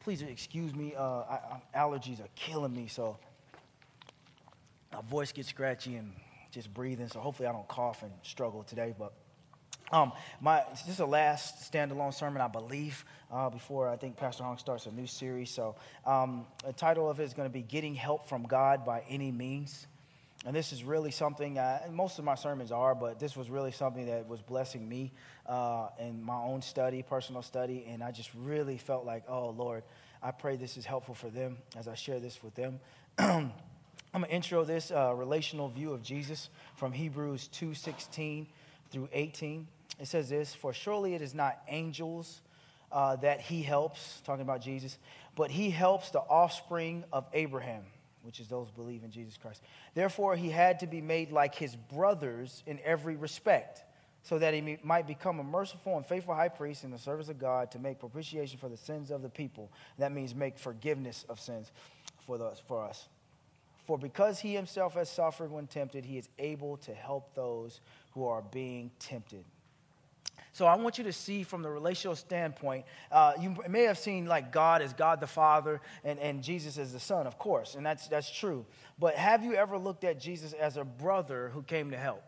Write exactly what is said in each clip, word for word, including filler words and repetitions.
please excuse me. Uh, I, I, allergies are killing me, so my voice gets scratchy and just breathing. So hopefully I don't cough and struggle today. But um, my this is the last standalone sermon, I believe, uh, before I think Pastor Hong starts a new series. So um, the title of it is going to be "Getting Help from God by Any Means." And this is really something, uh, and most of my sermons are, but this was really something that was blessing me uh, in my own study, personal study, and I just really felt like, oh, Lord, I pray this is helpful for them as I share this with them. I'm going to intro this uh, relational view of Jesus from Hebrews two sixteen through eighteen. It says this, "For surely it is not angels uh, that he helps," talking about Jesus, "but he helps the offspring of Abraham," which is those who believe in Jesus Christ. "Therefore, he had to be made like his brothers in every respect, so that he might become a merciful and faithful high priest in the service of God to make propitiation for the sins of the people." That means make forgiveness of sins for, the, for us. "For because he himself has suffered when tempted, he is able to help those who are being tempted." So I want you to see from the relational standpoint, uh, you may have seen like God as God the Father and, and Jesus as the Son, of course, and that's that's true. But have you ever looked at Jesus as a brother who came to help?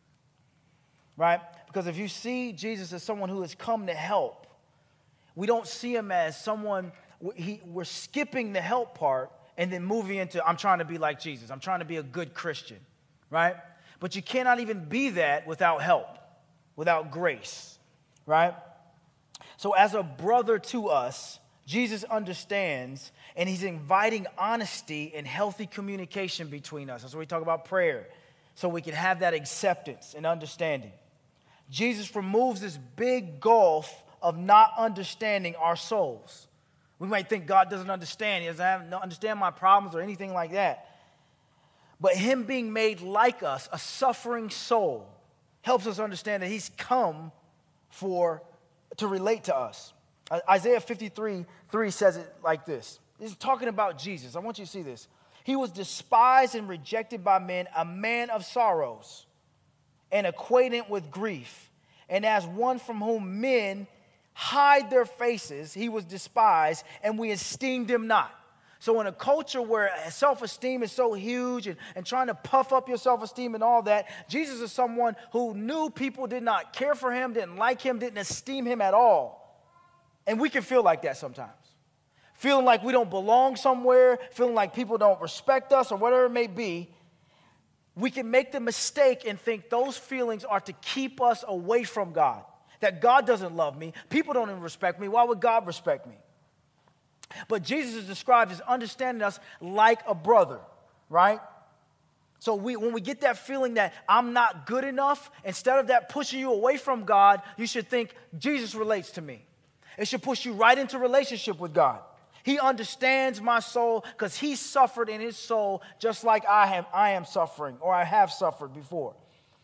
Right? Because if you see Jesus as someone who has come to help, we don't see him as someone, he, we're skipping the help part and then moving into, I'm trying to be like Jesus. I'm trying to be a good Christian, right? But you cannot even be that without help, without grace. Right? So as a brother to us, Jesus understands, and he's inviting honesty and healthy communication between us. That's why we talk about prayer, so we can have that acceptance and understanding. Jesus removes this big gulf of not understanding our souls. We might think God doesn't understand. He doesn't have, understand my problems or anything like that. But him being made like us, a suffering soul, helps us understand that he's come for to relate to us. Isaiah fifty-three three says it like this. This is talking about Jesus. I want you to see this. "He was despised and rejected by men, a man of sorrows and acquainted with grief. And as one from whom men hide their faces, he was despised, and we esteemed him not." So in a culture where self-esteem is so huge and, and trying to puff up your self-esteem and all that, Jesus is someone who knew people did not care for him, didn't like him, didn't esteem him at all. And we can feel like that sometimes. Feeling like we don't belong somewhere, feeling like people don't respect us or whatever it may be. We can make the mistake and think those feelings are to keep us away from God. That God doesn't love me. People don't even respect me. Why would God respect me? But Jesus is described as understanding us like a brother, right? So we, when we get that feeling that I'm not good enough, instead of that pushing you away from God, you should think Jesus relates to me. It should push you right into relationship with God. He understands my soul because he suffered in his soul just like I have, I am suffering or I have suffered before.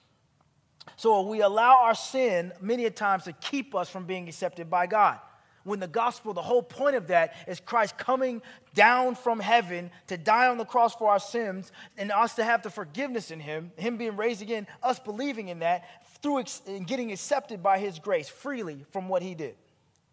So we allow our sin many a times to keep us from being accepted by God. When the gospel, the whole point of that is Christ coming down from heaven to die on the cross for our sins and us to have the forgiveness in him, him being raised again, us believing in that through ex- and getting accepted by his grace freely from what he did.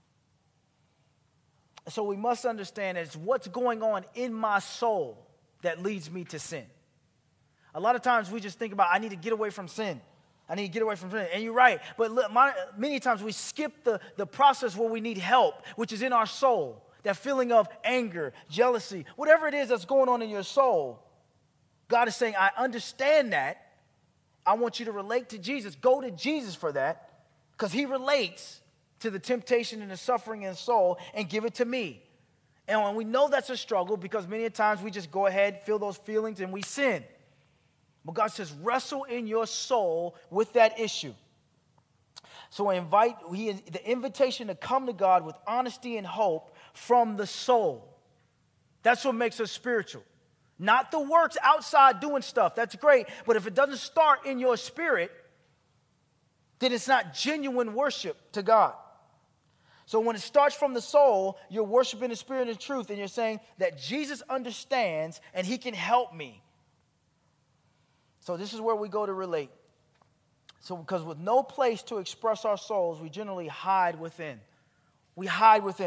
So we must understand that it's what's going on in my soul that leads me to sin. A lot of times we just think about, I need to get away from sin. I need to get away from sin. And you're right. But look, my, many times we skip the, the process where we need help, which is in our soul. That feeling of anger, jealousy, whatever it is that's going on in your soul. God is saying, I understand that. I want you to relate to Jesus. Go to Jesus for that because he relates to the temptation and the suffering in the soul and give it to me. And when we know that's a struggle because many times we just go ahead, feel those feelings, and we sin. But God says, wrestle in your soul with that issue. So invite he, the invitation to come to God with honesty and hope from the soul. That's what makes us spiritual. Not the works outside doing stuff. That's great. But if it doesn't start in your spirit, then it's not genuine worship to God. So when it starts from the soul, you're worshiping the spirit and truth, and you're saying that Jesus understands and he can help me. So this is where we go to relate. So because with no place to express our souls, we generally hide within. We hide within.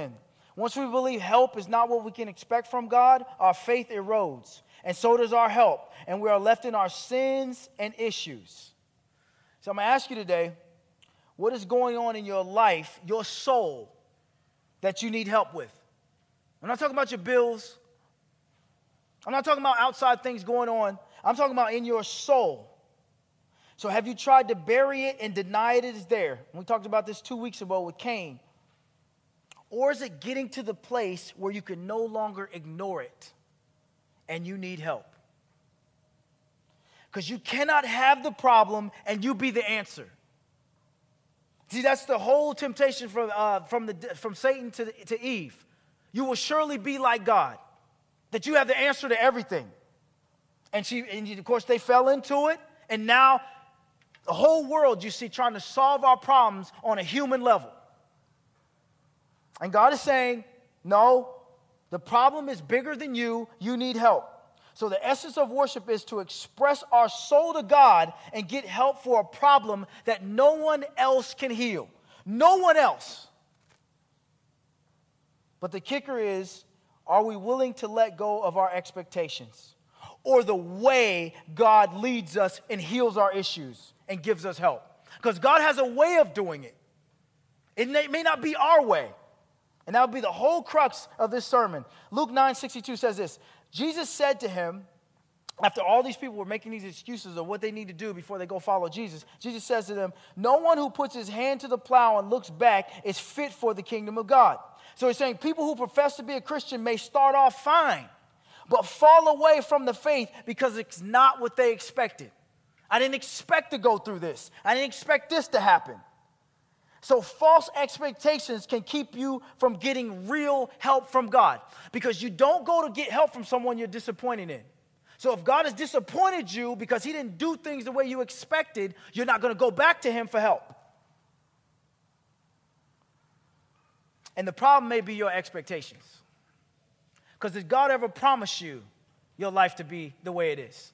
Once we believe help is not what we can expect from God, our faith erodes, and so does our help, and we are left in our sins and issues. So I'm going to ask you today, what is going on in your life, your soul, that you need help with? I'm not talking about your bills. I'm not talking about outside things going on. I'm talking about in your soul. So have you tried to bury it and deny it is there? We talked about this two weeks ago with Cain. Or is it getting to the place where you can no longer ignore it and you need help? Because you cannot have the problem and you be the answer. See, that's the whole temptation from, uh, from, the, from Satan to, the, to Eve. You will surely be like God, that you have the answer to everything. And, she, and of course, they fell into it, and now the whole world, you see, trying to solve our problems on a human level. And God is saying, no, the problem is bigger than you. You need help. So the essence of worship is to express our soul to God and get help for a problem that no one else can heal. No one else. But the kicker is, are we willing to let go of our expectations or the way God leads us and heals our issues and gives us help? Because God has a way of doing it. It may not be our way. And that would be the whole crux of this sermon. Luke nine sixty-two says this. Jesus said to him, after all these people were making these excuses of what they need to do before they go follow Jesus, Jesus says to them, no one who puts his hand to the plow and looks back is fit for the kingdom of God. So he's saying people who profess to be a Christian may start off fine, but fall away from the faith because it's not what they expected. I didn't expect to go through this. I didn't expect this to happen. So false expectations can keep you from getting real help from God, because you don't go to get help from someone you're disappointed in. So if God has disappointed you because he didn't do things the way you expected, you're not going to go back to him for help. And the problem may be your expectations. Because did God ever promise you your life to be the way it is?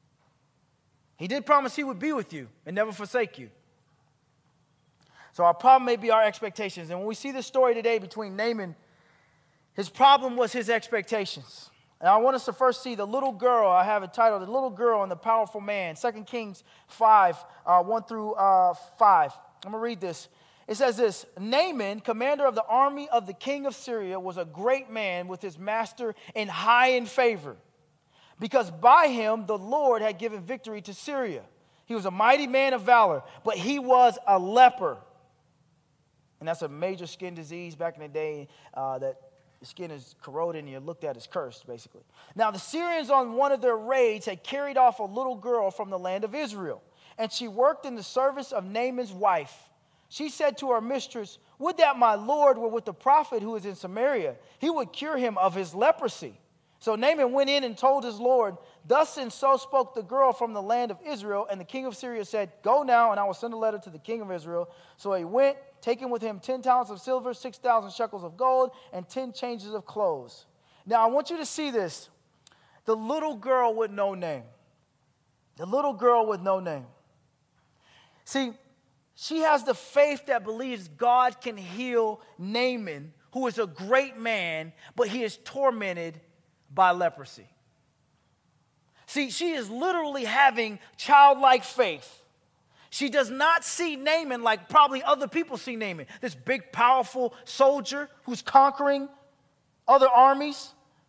He did promise he would be with you and never forsake you. So our problem may be our expectations. And when we see this story today between Naaman, his problem was his expectations. And I want us to first see the little girl. I have it titled, The Little Girl and the Powerful Man. Second Kings five, uh, one through five. I'm going to read this. It says this, Naaman, commander of the army of the king of Syria, was a great man with his master and high in favor, because by him the Lord had given victory to Syria. He was a mighty man of valor, but he was a leper. And that's a major skin disease back in the day uh, that the skin is corroded and you're looked at as cursed, basically. Now, the Syrians on one of their raids had carried off a little girl from the land of Israel, and she worked in the service of Naaman's wife. She said to her mistress, would that my Lord were with the prophet who is in Samaria. He would cure him of his leprosy. So Naaman went in and told his Lord, thus and so spoke the girl from the land of Israel. And the king of Syria said, go now, and I will send a letter to the king of Israel. So he went, taking with him ten talents of silver, six thousand shekels of gold, and ten changes of clothes. Now I want you to see this. The little girl with no name. The little girl with no name. See, she has the faith that believes God can heal Naaman, who is a great man, but he is tormented by leprosy. See, she is literally having childlike faith. She does not see Naaman like probably other people see Naaman, this big, powerful soldier who's conquering other armies.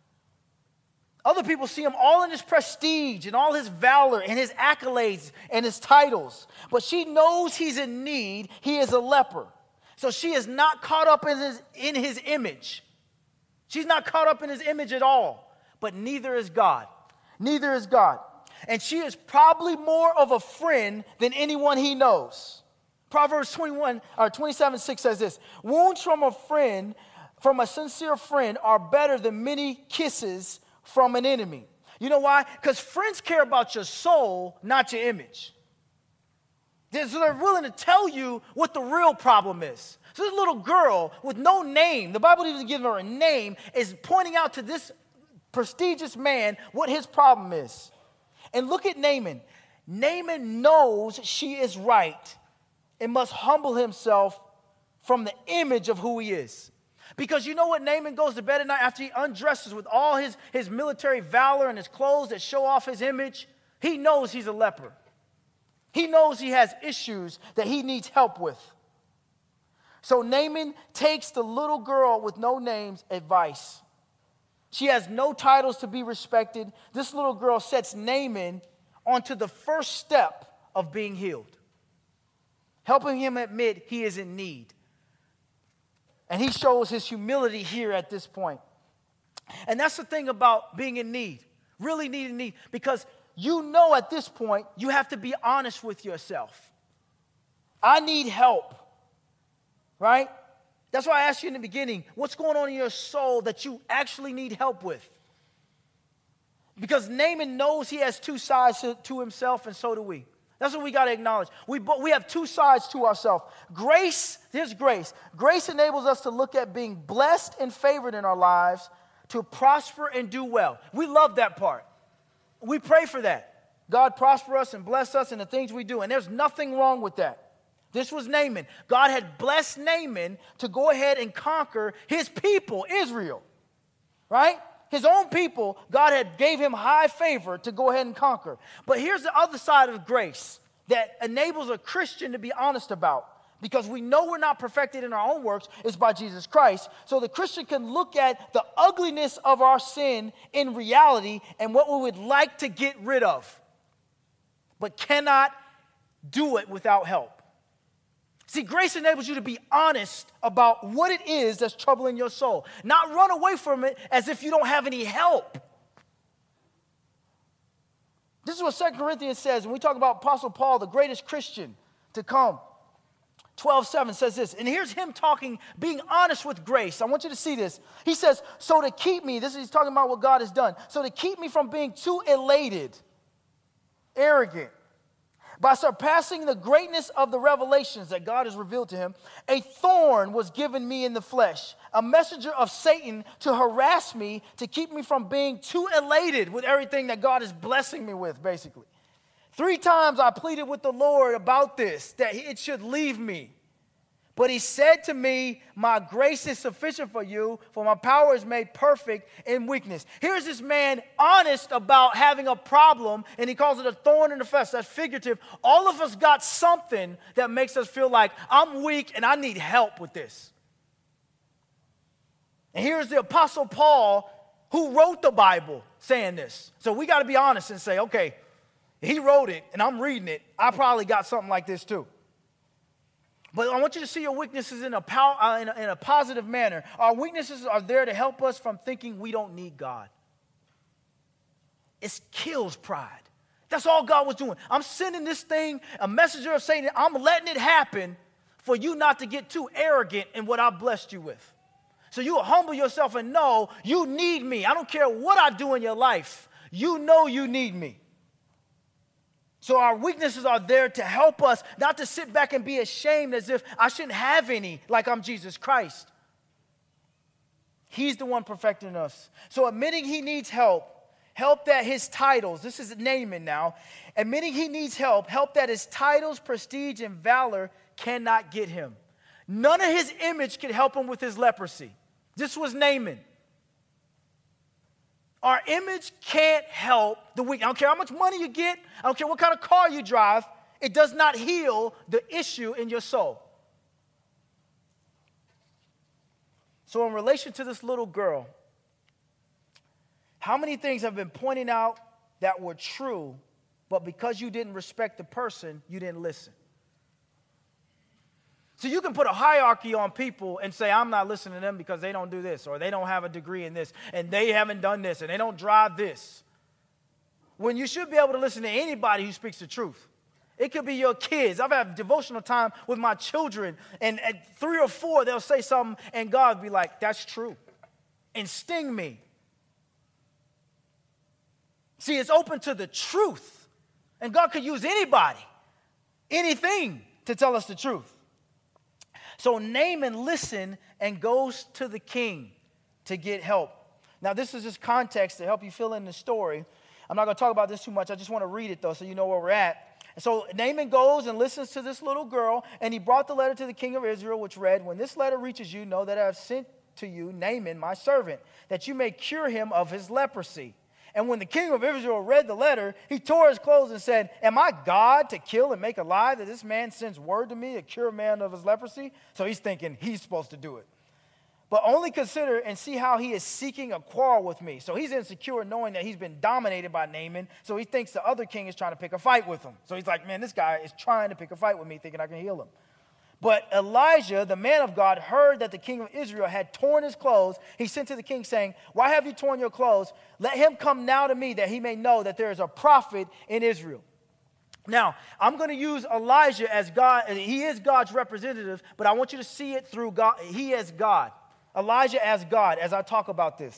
Other people see him all in his prestige and all his valor and his accolades and his titles. But she knows he's in need. He is a leper. So she is not caught up in his, in his image. She's not caught up in his image at all. But neither is God. Neither is God. And she is probably more of a friend than anyone he knows. Proverbs twenty-one or twenty-seven six says this, wounds from a friend, from a sincere friend, are better than many kisses from an enemy. You know why? Because friends care about your soul, not your image. So they're willing to tell you what the real problem is. So this little girl with no name, the Bible doesn't give her a name, is pointing out to this prestigious man what his problem is. And look at Naaman. Naaman knows she is right and must humble himself from the image of who he is. Because you know what? Naaman goes to bed at night after he undresses with all his, his military valor and his clothes that show off his image. He knows he's a leper. He knows he has issues that he needs help with. So Naaman takes the little girl with no name's advice. She has no titles to be respected. This little girl sets Naaman onto the first step of being healed, helping him admit he is in need. And he shows his humility here at this point. And that's the thing about being in need, really needing need, because you know at this point you have to be honest with yourself. I need help, right? That's why I asked you in the beginning, what's going on in your soul that you actually need help with? Because Naaman knows he has two sides to, to himself, and so do we. That's what we got to acknowledge. We, we have two sides to ourselves. Grace, here's grace. Grace enables us to look at being blessed and favored in our lives, to prosper and do well. We love that part. We pray for that. God prosper us and bless us in the things we do. And there's nothing wrong with that. This was Naaman. God had blessed Naaman to go ahead and conquer his people, Israel. Right? His own people, God had gave him high favor to go ahead and conquer. But here's the other side of grace that enables a Christian to be honest about. Because we know we're not perfected in our own works, it's by Jesus Christ. So the Christian can look at the ugliness of our sin in reality and what we would like to get rid of, but cannot do it without help. See, grace enables you to be honest about what it is that's troubling your soul. Not run away from it as if you don't have any help. This is what Second Corinthians says when we talk about Apostle Paul, the greatest Christian to come. twelve seven says this, and here's him talking, being honest with grace. I want you to see this. He says, so to keep me, this is he's talking about what God has done, so to keep me from being too elated, arrogant, by surpassing the greatness of the revelations that God has revealed to him, a thorn was given me in the flesh, a messenger of Satan to harass me, to keep me from being too elated with everything that God is blessing me with, basically. Three times I pleaded with the Lord about this, that it should leave me. But he said to me, my grace is sufficient for you, for my power is made perfect in weakness. Here's this man honest about having a problem, and he calls it a thorn in the flesh. That's figurative. All of us got something that makes us feel like I'm weak and I need help with this. And here's the Apostle Paul, who wrote the Bible, saying this. So we got to be honest and say, okay, he wrote it and I'm reading it. I probably got something like this too. But I want you to see your weaknesses in a, pow- uh, in, a, in a positive manner. Our weaknesses are there to help us from thinking we don't need God. It kills pride. That's all God was doing. I'm sending this thing, a messenger of Satan. I'm letting it happen for you not to get too arrogant in what I blessed you with. So you humble yourself and know you need me. I don't care what I do in your life. You know you need me. So our weaknesses are there to help us, not to sit back and be ashamed as if I shouldn't have any, like I'm Jesus Christ. He's the one perfecting us. So admitting he needs help, help that his titles, this is Naaman now, admitting he needs help, help that his titles, prestige, and valor cannot get him. None of his image could help him with his leprosy. This was Naaman. Our image can't help the weak. I don't care how much money you get. I don't care what kind of car you drive. It does not heal the issue in your soul. So in relation to this little girl, how many things have been pointed out that were true, but because you didn't respect the person, you didn't listen? So you can put a hierarchy on people and say, I'm not listening to them because they don't do this, or they don't have a degree in this, and they haven't done this, and they don't drive this. When you should be able to listen to anybody who speaks the truth. It could be your kids. I've had devotional time with my children, and at three or four, they'll say something, and God will be like, that's true, and sting me. See, it's open to the truth, and God could use anybody, anything to tell us the truth. So Naaman listened and goes to the king to get help. Now, this is just context to help you fill in the story. I'm not going to talk about this too much. I just want to read it, though, so you know where we're at. And so Naaman goes and listens to this little girl, and he brought the letter to the king of Israel, which read, when this letter reaches you, know that I have sent to you Naaman, my servant, that you may cure him of his leprosy. And when the king of Israel read the letter, he tore his clothes and said, am I God to kill and make alive that this man sends word to me to cure a man of his leprosy? So he's thinking he's supposed to do it. But only consider and see how he is seeking a quarrel with me. So he's insecure knowing that he's been dominated by Naaman. So he thinks the other king is trying to pick a fight with him. So he's like, man, this guy is trying to pick a fight with me, thinking I can heal him. But Elijah, the man of God, heard that the king of Israel had torn his clothes. He sent to the king saying, why have you torn your clothes? Let him come now to me that he may know that there is a prophet in Israel. Now, I'm going to use Elijah as God. He is God's representative, but I want you to see it through God. He as God. Elijah as God, as I talk about this.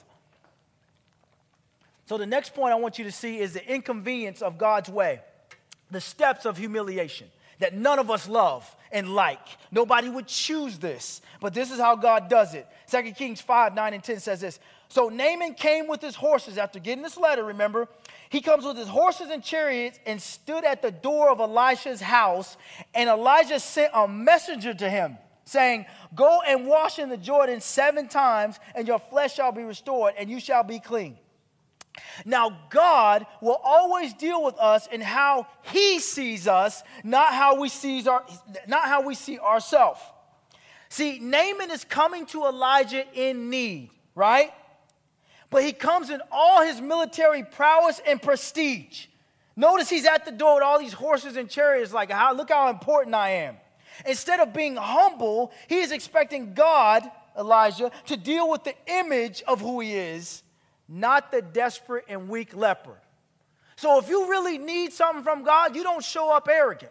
So the next point I want you to see is the inconvenience of God's way, the steps of humiliation that none of us love and like. Nobody would choose this, but this is how God does it. Second Kings five, nine, and ten says this. So Naaman came with his horses after getting this letter, remember. He comes with his horses and chariots and stood at the door of Elisha's house, and Elijah sent a messenger to him, saying, go and wash in the Jordan seven times, and your flesh shall be restored, and you shall be clean. Now, God will always deal with us in how he sees us, not how we sees our, not how we see ourselves. See, Naaman is coming to Elijah in need, right? But he comes in all his military prowess and prestige. Notice he's at the door with all these horses and chariots, like, how, look how important I am. Instead of being humble, he is expecting God, Elijah, to deal with the image of who he is, not the desperate and weak leper. So if you really need something from God, you don't show up arrogant.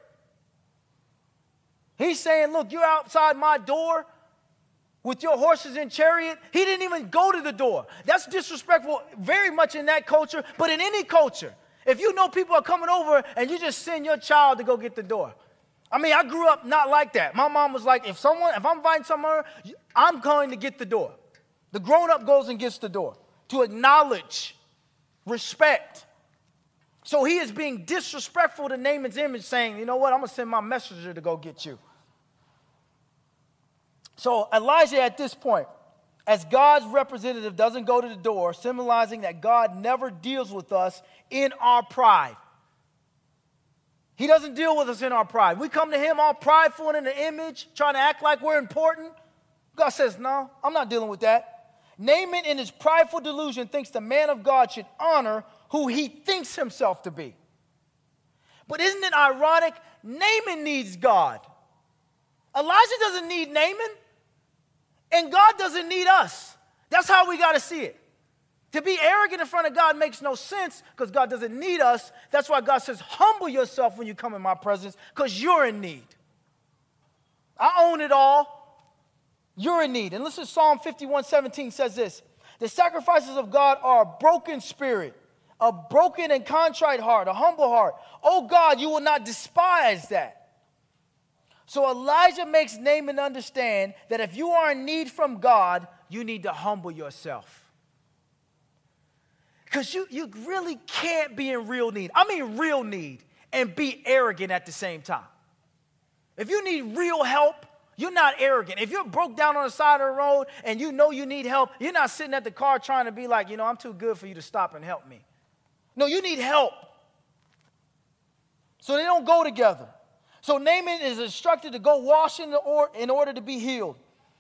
He's saying, look, you're outside my door with your horses and chariot. He didn't even go to the door. That's disrespectful very much in that culture, but in any culture. If you know people are coming over and you just send your child to go get the door. I mean, I grew up not like that. My mom was like, if someone, if I'm inviting someone, I'm going to get the door. The grown-up goes and gets the door to acknowledge respect. So he is being disrespectful to Naaman's image, saying, you know what, I'm going to send my messenger to go get you. So Elijah at this point, as God's representative, doesn't go to the door, symbolizing that God never deals with us in our pride. He doesn't deal with us in our pride. We come to him all prideful and in the image, trying to act like we're important. God says, no, I'm not dealing with that. Naaman, in his prideful delusion, thinks the man of God should honor who he thinks himself to be. But isn't it ironic? Naaman needs God. Elijah doesn't need Naaman, and God doesn't need us. That's how we got to see it. To be arrogant in front of God makes no sense because God doesn't need us. That's why God says, humble yourself when you come in my presence because you're in need. I own it all. You're in need. And listen, Psalm fifty-one seventeen says this. The sacrifices of God are a broken spirit, a broken and contrite heart, a humble heart. Oh God, you will not despise that. So Elijah makes Naaman understand that if you are in need from God, you need to humble yourself. Because you, you really can't be in real need. I mean real need and be arrogant at the same time. If you need real help, you're not arrogant. If you're broke down on the side of the road and you know you need help, you're not sitting at the car trying to be like, you know, I'm too good for you to stop and help me. No, you need help. So they don't go together. So Naaman is instructed to go wash in, the or, in order to be healed.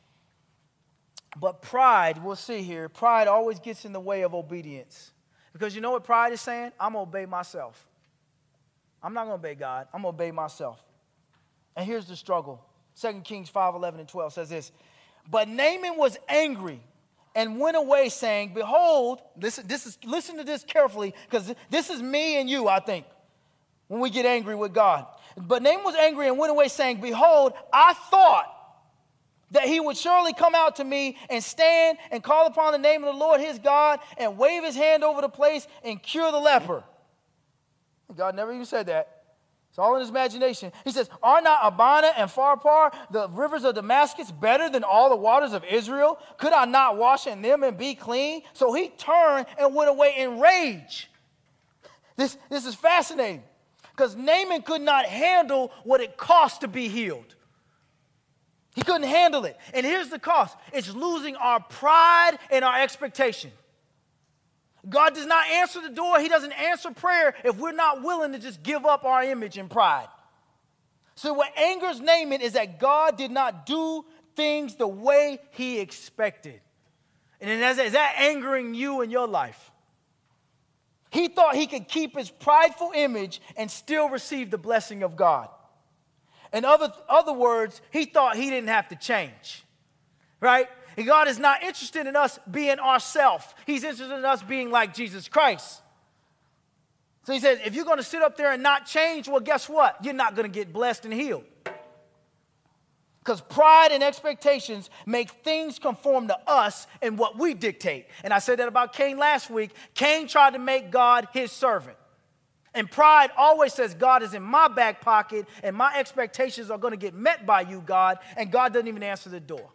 But pride, we'll see here, pride always gets in the way of obedience. Because you know what pride is saying? I'm going to obey myself. I'm not going to obey God. I'm going to obey myself. And here's the struggle. Second Kings five, eleven, and twelve says this. But Naaman was angry and went away saying, behold, listen, this is, listen to this carefully because this is me and you, I think, when we get angry with God. But Naaman was angry and went away saying, behold, I thought that he would surely come out to me and stand and call upon the name of the Lord his God and wave his hand over the place and cure the leper. God never even said that. It's all in his imagination. He says, are not Abana and Pharpar, the rivers of Damascus, better than all the waters of Israel? Could I not wash in them and be clean? So he turned and went away in rage. This, this is fascinating because Naaman could not handle what it cost to be healed. He couldn't handle it. And here's the cost. It's losing our pride and our expectation. God does not answer the door. He doesn't answer prayer if we're not willing to just give up our image and pride. So what angers Naaman is that God did not do things the way he expected. And is that, is that angering you in your life? He thought he could keep his prideful image and still receive the blessing of God. In other, other words, he thought he didn't have to change, right? And God is not interested in us being ourselves. He's interested in us being like Jesus Christ. So he says, if you're going to sit up there and not change, well, guess what? You're not going to get blessed and healed. Because pride and expectations make things conform to us and what we dictate. And I said that about Cain last week. Cain tried to make God his servant. And pride always says, God is in my back pocket, and my expectations are going to get met by you, God, and God doesn't even answer the door.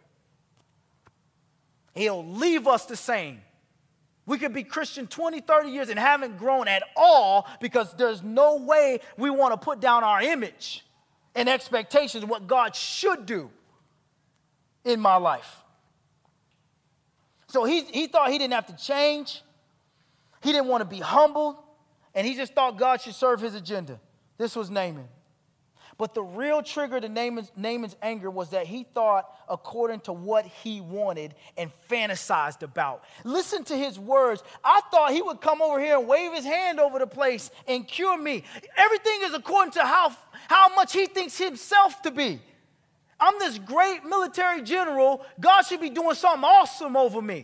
He'll leave us the same. We could be Christian twenty, thirty years and haven't grown at all because there's no way we want to put down our image and expectations of what God should do in my life. So he, he thought he didn't have to change. He didn't want to be humbled. And he just thought God should serve his agenda. This was Naaman. But the real trigger to Naaman's, Naaman's anger was that he thought according to what he wanted and fantasized about. Listen to his words. I thought he would come over here and wave his hand over the place and cure me. Everything is according to how, how much he thinks himself to be. I'm this great military general. God should be doing something awesome over me.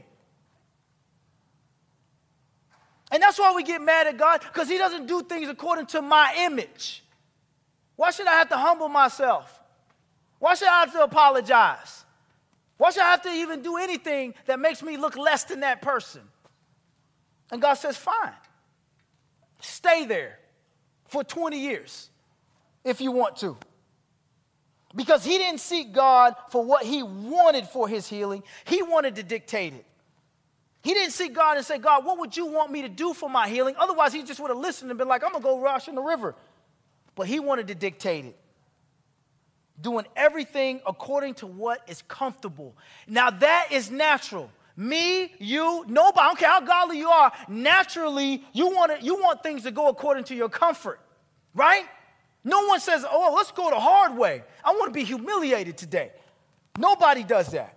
And that's why we get mad at God, because he doesn't do things according to my image. Why should I have to humble myself? Why should I have to apologize? Why should I have to even do anything that makes me look less than that person? And God says, fine. Stay there for twenty years if you want to. Because he didn't seek God for what he wanted for his healing. He wanted to dictate it. He didn't seek God and say, God, what would you want me to do for my healing? Otherwise, he just would have listened and been like, I'm going to go wash in the river. But he wanted to dictate it, doing everything according to what is comfortable. Now, that is natural. Me, you, nobody, I don't care how godly you are, naturally, you want to, you want things to go according to your comfort, right? No one says, oh, let's go the hard way. I want to be humiliated today. Nobody does that.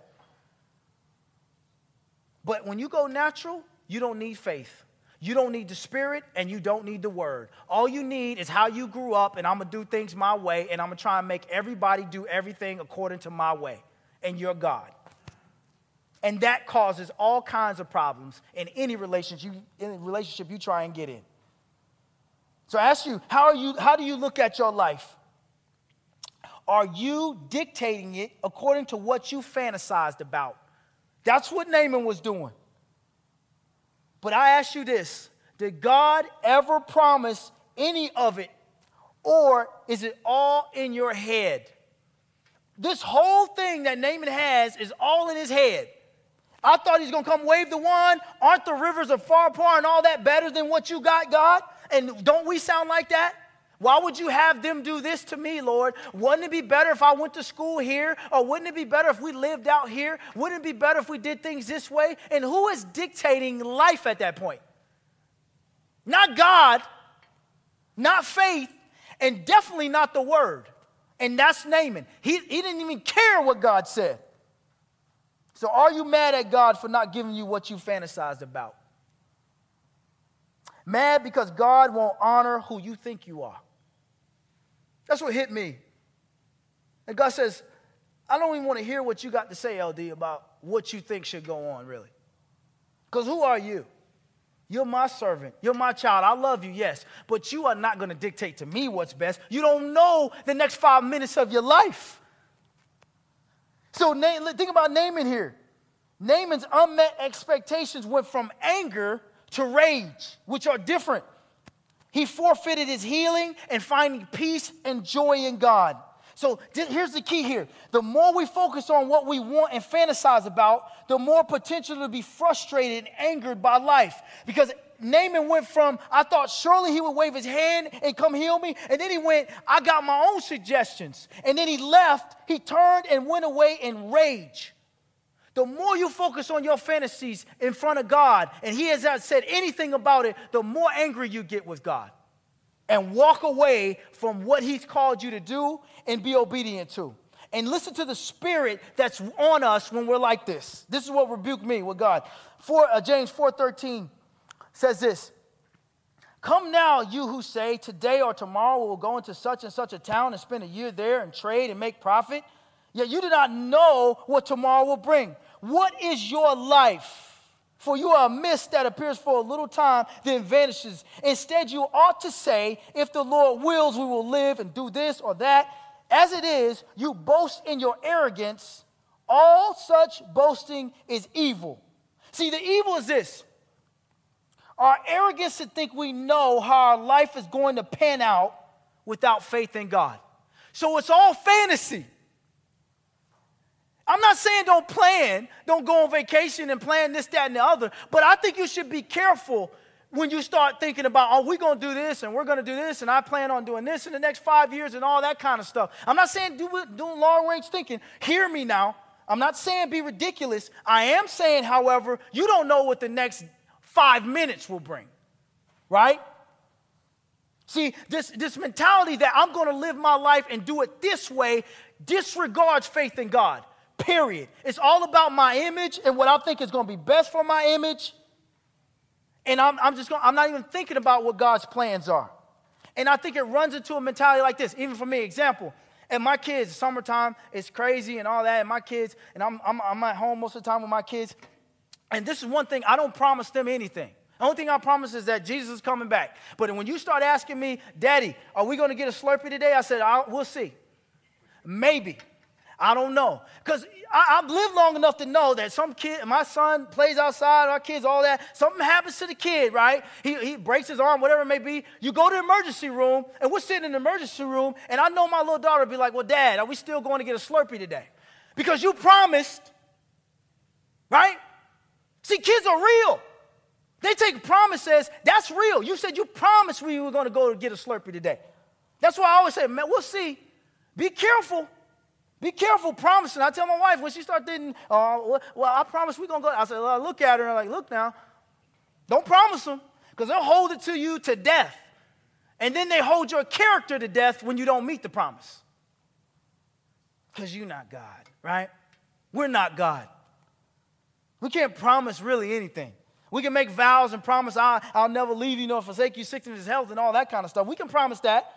But when you go natural, you don't need faith. You don't need the Spirit, and you don't need the Word. All you need is how you grew up, and I'm going to do things my way, and I'm going to try and make everybody do everything according to my way, and you're God. And that causes all kinds of problems in any relationship you, any relationship you try and get in. So I ask you, how are you, how do you look at your life? Are you dictating it according to what you fantasized about? That's what Naaman was doing. But I ask you this, did God ever promise any of it, or is it all in your head? This whole thing that Naaman has is all in his head. I thought he's going to come wave the wand. Aren't the rivers of Pharpar and all that better than what you got, God? And don't we sound like that? Why would you have them do this to me, Lord? Wouldn't it be better if I went to school here? Or wouldn't it be better if we lived out here? Wouldn't it be better if we did things this way? And who is dictating life at that point? Not God, not faith, and definitely not the Word. And that's Naaman. He, he didn't even care what God said. So are you mad at God for not giving you what you fantasized about? Mad because God won't honor who you think you are. That's what hit me. And God says, I don't even want to hear what you got to say, L D, about what you think should go on, really. Because who are you? You're my servant. You're my child. I love you, yes. But you are not going to dictate to me what's best. You don't know the next five minutes of your life. So think about Naaman here. Naaman's unmet expectations went from anger to rage, which are different. He forfeited his healing and finding peace and joy in God. So here's the key here. The more we focus on what we want and fantasize about, the more potential to be frustrated and angered by life. Because Naaman went from, I thought surely he would wave his hand and come heal me. And then he went, I got my own suggestions. And then he left, he turned and went away in rage. The more you focus on your fantasies in front of God, and he has not said anything about it, the more angry you get with God. And walk away from what he's called you to do and be obedient to. And listen to the spirit that's on us when we're like this. This is what rebuked me with God. For, uh, James four thirteen says this. Come now, you who say, today or tomorrow we will go into such and such a town and spend a year there and trade and make profit. Yet you do not know what tomorrow will bring. What is your life? For you are a mist that appears for a little time, then vanishes. Instead, you ought to say, if the Lord wills, we will live and do this or that. As it is, you boast in your arrogance. All such boasting is evil. See, the evil is this. Our arrogance to think we know how our life is going to pan out without faith in God. So it's all fantasy. I'm not saying don't plan, don't go on vacation and plan this, that, and the other, but I think you should be careful when you start thinking about, oh, we're going to do this and we're going to do this and I plan on doing this in the next five years and all that kind of stuff. I'm not saying do doing long-range thinking. Hear me now. I'm not saying be ridiculous. I am saying, however, you don't know what the next five minutes will bring, right? See, this, this mentality that I'm going to live my life and do it this way disregards faith in God, period. It's all about my image and what I think is going to be best for my image. And I'm, I'm just going, I'm not even thinking about what God's plans are. And I think it runs into a mentality like this, even for me. Example, and my kids, summertime, it's crazy and all that, and my kids, and I'm, I'm, I'm at home most of the time with my kids. And this is one thing, I don't promise them anything. The only thing I promise is that Jesus is coming back. But when you start asking me, Daddy, are we going to get a Slurpee today? I said, I'll, we'll see. Maybe. I don't know. Because I've lived long enough to know that some kid, my son plays outside, our kids, all that. Something happens to the kid, right? He, he breaks his arm, whatever it may be. You go to the emergency room, and we're sitting in the emergency room, and I know my little daughter will be like, well, Dad, are we still going to get a Slurpee today? Because you promised, right? See, kids are real. They take promises. That's real. You said you promised we were going to go to get a Slurpee today. That's why I always say, man, we'll see. Be careful. Be careful promising. I tell my wife when she starts thinking, uh, well, I promise we're going to go. I said, well, I look at her and I'm like, look now. Don't promise them because they'll hold it to you to death. And then they hold your character to death when you don't meet the promise. Because you're not God, right? We're not God. We can't promise really anything. We can make vows and promise, I'll, I'll never leave you nor forsake you, sickness, health, and all that kind of stuff. We can promise that.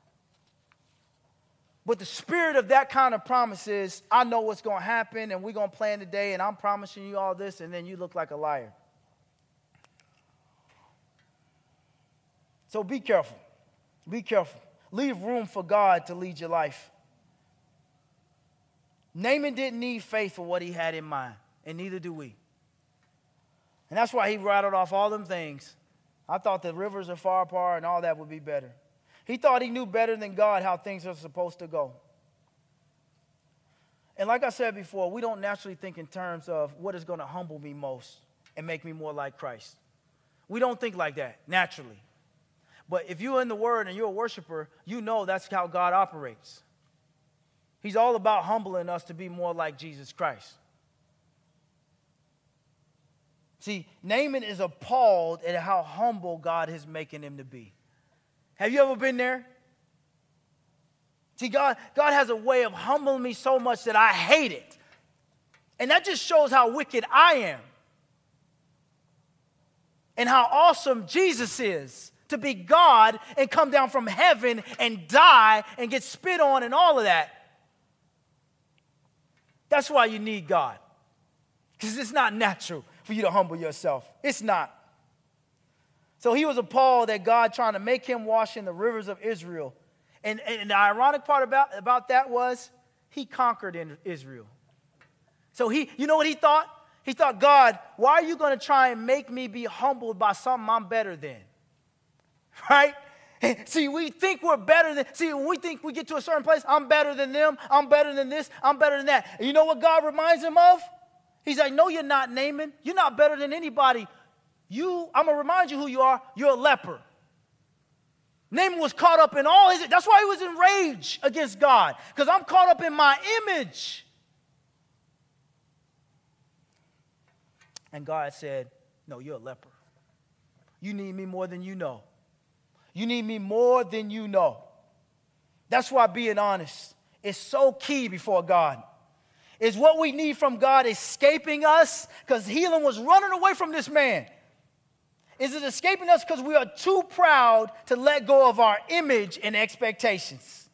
But the spirit of that kind of promise is, I know what's going to happen, and we're going to plan today, and I'm promising you all this, and then you look like a liar. So be careful. Be careful. Leave room for God to lead your life. Naaman didn't need faith for what he had in mind. And neither do we. And that's why he rattled off all them things. I thought the rivers are far apart and all that would be better. He thought he knew better than God how things are supposed to go. And like I said before, we don't naturally think in terms of what is going to humble me most and make me more like Christ. We don't think like that naturally. But if you're in the Word and you're a worshiper, you know that's how God operates. He's all about humbling us to be more like Jesus Christ. See, Naaman is appalled at how humble God is making him to be. Have you ever been there? See, God, God has a way of humbling me so much that I hate it. And that just shows how wicked I am. And how awesome Jesus is to be God and come down from heaven and die and get spit on and all of that. That's why you need God. Because it's not natural for you to humble yourself. It's not. So he was appalled at God trying to make him wash in the rivers of Israel. And, and the ironic part about, about that was he conquered in Israel. So he, you know what he thought? He thought, God, why are you going to try and make me be humbled by something I'm better than? Right? See, we think we're better than, see, when we think we get to a certain place, I'm better than them, I'm better than this, I'm better than that. And you know what God reminds him of? He's like, no, you're not, Naaman. You're not better than anybody. You, I'm going to remind you who you are. You're a leper. Naaman was caught up in all his, that's why he was enraged against God, because I'm caught up in my image. And God said, no, you're a leper. You need me more than you know. You need me more than you know. That's why being honest is so key before God. Is what we need from God escaping us, because healing was running away from this man. Is it escaping us because we are too proud to let go of our image and expectations?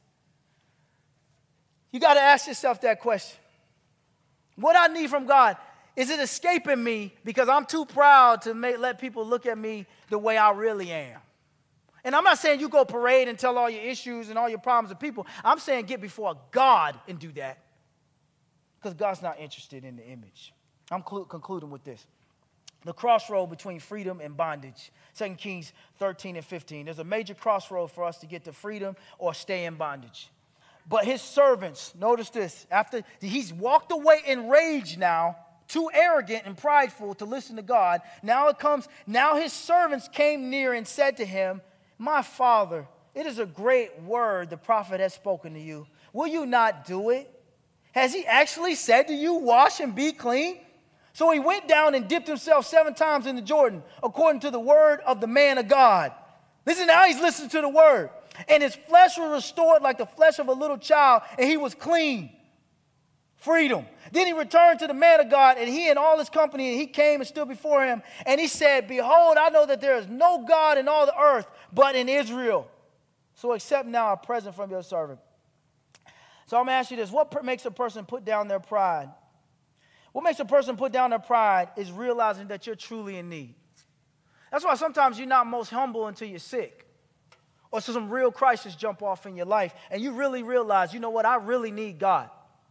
You got to ask yourself that question. What I need from God, is it escaping me because I'm too proud to make, let people look at me the way I really am? And I'm not saying you go parade and tell all your issues and all your problems to people. I'm saying get before God and do that, because God's not interested in the image. I'm cl- concluding with this. The crossroad between freedom and bondage. Second Kings thirteen and fifteen. There's a major crossroad for us to get to freedom or stay in bondage. But his servants, notice this, after he's walked away in rage now, too arrogant and prideful to listen to God. Now it comes, now his servants came near and said to him, my father, it is a great word the prophet has spoken to you. Will you not do it? Has he actually said to you, wash and be clean? So he went down and dipped himself seven times in the Jordan, according to the word of the man of God. Listen, now he's listening to the word. And his flesh was restored like the flesh of a little child, and he was clean. Freedom. Then he returned to the man of God, and he and all his company, and he came and stood before him. And he said, behold, I know that there is no God in all the earth but in Israel. So accept now a present from your servant. So I'm going to ask you this. What makes a person put down their pride? What makes a person put down their pride is realizing that you're truly in need. That's why sometimes you're not most humble until you're sick, or so some real crisis jump off in your life, and you really realize, you know what, I really need God.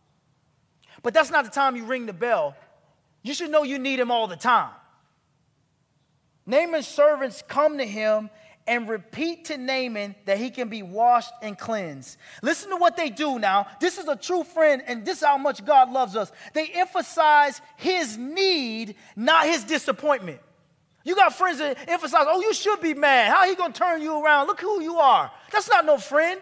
But that's not the time you ring the bell. You should know you need him all the time. Naaman's servants come to him and repeat to Naaman that he can be washed and cleansed. Listen to what they do now. This is a true friend, and this is how much God loves us. They emphasize his need, not his disappointment. You got friends that emphasize, oh, you should be mad. How he going to turn you around? Look who you are. That's not no friend.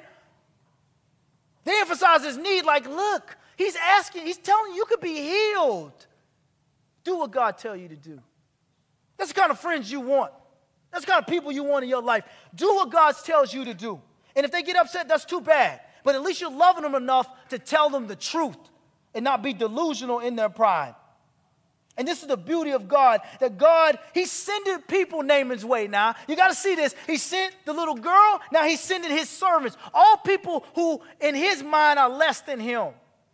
They emphasize his need like, look, he's asking, he's telling you you could be healed. Do what God tell you to do. That's the kind of friends you want. That's the kind of people you want in your life. Do what God tells you to do. And if they get upset, that's too bad. But at least you're loving them enough to tell them the truth and not be delusional in their pride. And this is the beauty of God, that God, he's sending people Naaman's way now. You got to see this. He sent the little girl. Now he's sending his servants. All people who in his mind are less than him.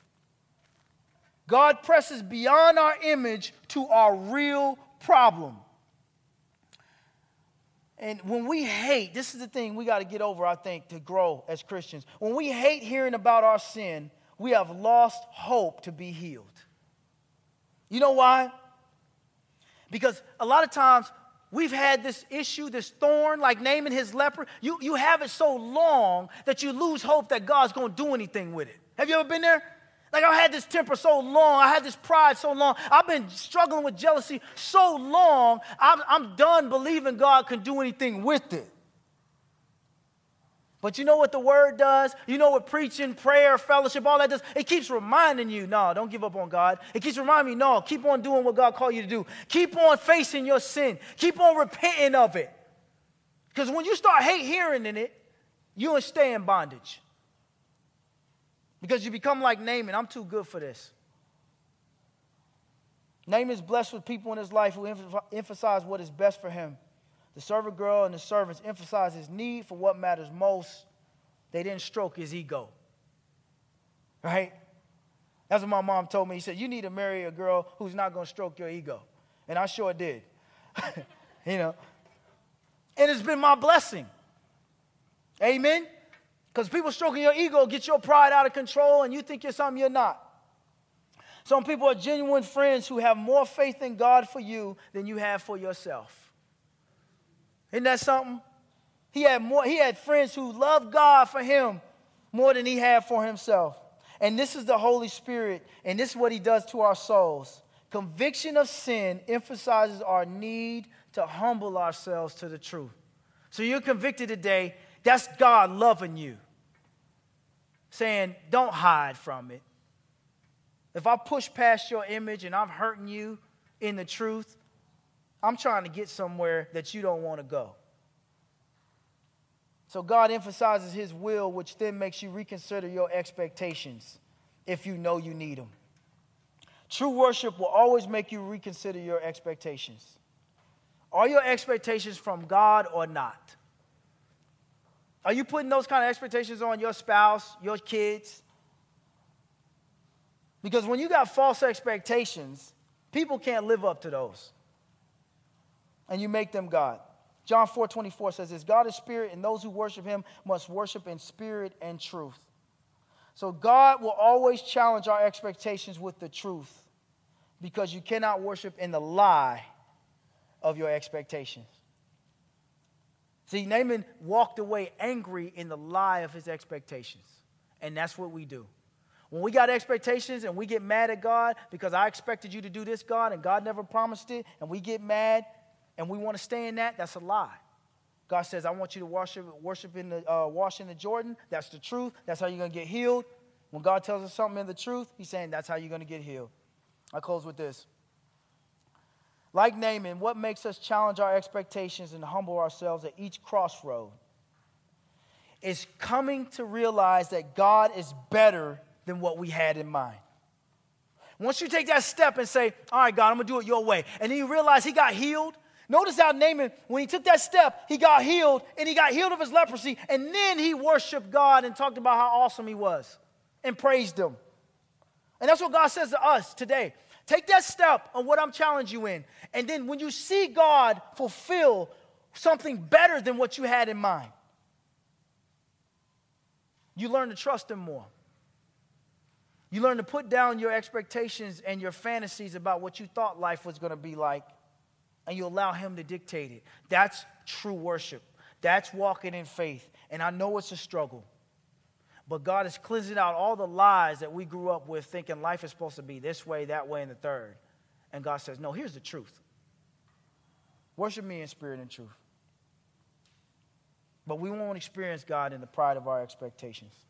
God presses beyond our image to our real problem. And when we hate, this is the thing we got to get over, I think, to grow as Christians. When we hate hearing about our sin, we have lost hope to be healed. You know why? Because a lot of times we've had this issue, this thorn, like Naaman, his leper. You, you have it so long that you lose hope that God's going to do anything with it. Have you ever been there? Like, I had this temper so long. I had this pride so long. I've been struggling with jealousy so long. I'm, I'm done believing God can do anything with it. But you know what the word does? You know what preaching, prayer, fellowship, all that does? It keeps reminding you, no, don't give up on God. It keeps reminding me, no, keep on doing what God called you to do. Keep on facing your sin. Keep on repenting of it. Because when you start hate hearing in it, you'll stay in bondage. Because you become like Naaman. I'm too good for this. Naaman's blessed with people in his life who emphasize what is best for him. The servant girl and the servants emphasize his need for what matters most. They didn't stroke his ego. Right? That's what my mom told me. He said, you need to marry a girl who's not going to stroke your ego. And I sure did. You know. And it's been my blessing. Amen? Because people stroking your ego get your pride out of control and you think you're something you're not. Some people are genuine friends who have more faith in God for you than you have for yourself. Isn't that something? He had more. He had friends who loved God for him more than he had for himself. And this is the Holy Spirit, and this is what he does to our souls. Conviction of sin emphasizes our need to humble ourselves to the truth. So you're convicted today. That's God loving you, saying, don't hide from it. If I push past your image and I'm hurting you in the truth, I'm trying to get somewhere that you don't want to go. So God emphasizes his will, which then makes you reconsider your expectations if you know you need them. True worship will always make you reconsider your expectations. Are your expectations from God or not? Are you putting those kind of expectations on your spouse, your kids? Because when you got false expectations, people can't live up to those. And you make them God. John four twenty-four says this, God is spirit, and those who worship him must worship in spirit and truth. So God will always challenge our expectations with the truth, because you cannot worship in the lie of your expectations. See, Naaman walked away angry in the lie of his expectations. And that's what we do. When we got expectations and we get mad at God because I expected you to do this, God, and God never promised it, and we get mad and we want to stay in that, that's a lie. God says, I want you to worship, worship in the uh, wash in the Jordan. That's the truth. That's how you're going to get healed. When God tells us something in the truth, he's saying that's how you're going to get healed. I close with this. Like Naaman, what makes us challenge our expectations and humble ourselves at each crossroad is coming to realize that God is better than what we had in mind. Once you take that step and say, all right, God, I'm going to do it your way, and then you realize he got healed. Notice how Naaman, when he took that step, he got healed, and he got healed of his leprosy, and then he worshiped God and talked about how awesome he was and praised him. And that's what God says to us today. Take that step on what I'm challenging you in, and then when you see God fulfill something better than what you had in mind, you learn to trust him more. You learn to put down your expectations and your fantasies about what you thought life was going to be like, and you allow him to dictate it. That's true worship. That's walking in faith. And I know it's a struggle. But God is cleansing out all the lies that we grew up with, thinking life is supposed to be this way, that way, and the third. And God says, no, here's the truth. Worship me in spirit and truth. But we won't experience God in the pride of our expectations.